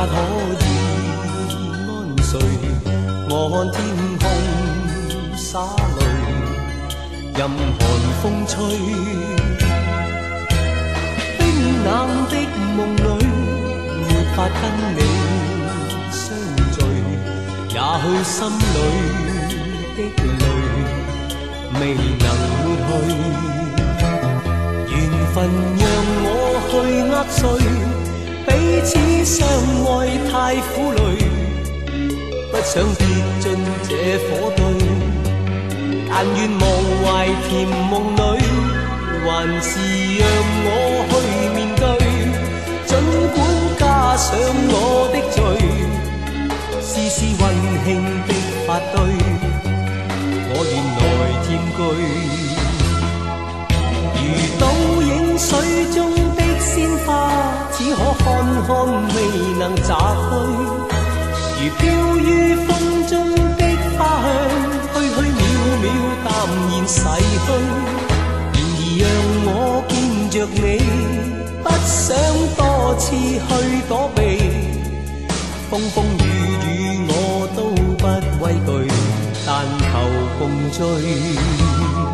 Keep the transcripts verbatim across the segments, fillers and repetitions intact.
法可以安睡。我看天空灑淚，任寒風吹。冰冷的夢裏，沒法跟你相聚，也許心裏的淚未能抹去。緣分讓我去握碎，彼此相愛太苦累，不想跌進這火堆。但願忘懷甜夢裏，還是讓我去面對。儘管加上我的罪，絲絲溫馨的發堆，我願來佔據。如倒影水中的鮮花，只可看看未能摘去。如飄於風中的花香，虛虛渺渺淡然逝去。然而讓我見着你，不想多次去躲避。風風雨雨我都不畏懼，但求共醉。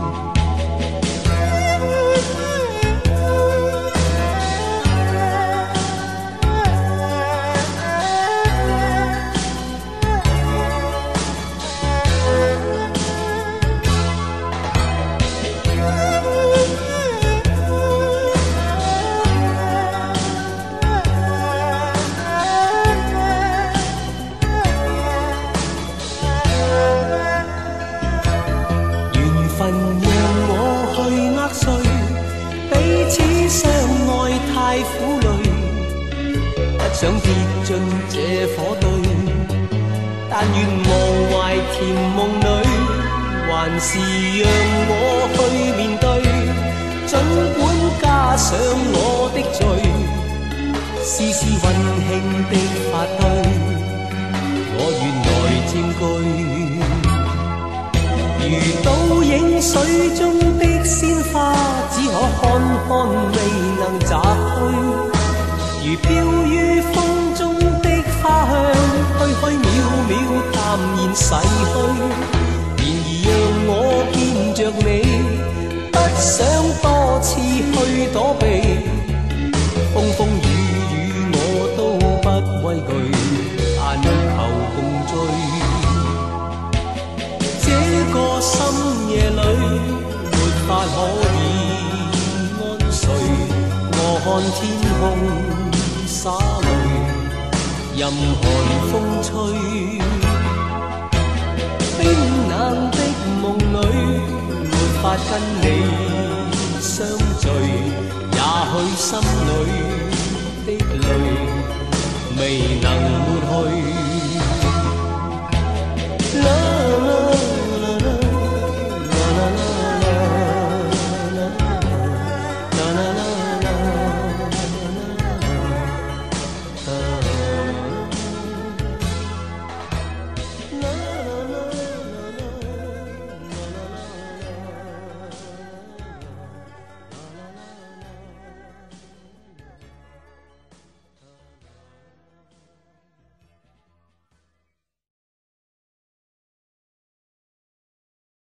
太苦累，不想跌進這火堆，但願忘懷甜夢裏，還是讓我去面對。儘管加上我的罪，絲絲溫馨的發堆，我願來佔據。如倒影水中的鮮花，只可看看未能摘去。如飄於風中的花香，虛虛渺渺淡然逝去。然而讓我見着你，不想多次去躲避。風風雨雨我都不畏懼，但求共醉。這個深夜裏，沒法可以安睡。我看天空灑淚，任寒風吹。冰冷的夢裏，沒法跟你相聚，也許心裏的淚未能抹去。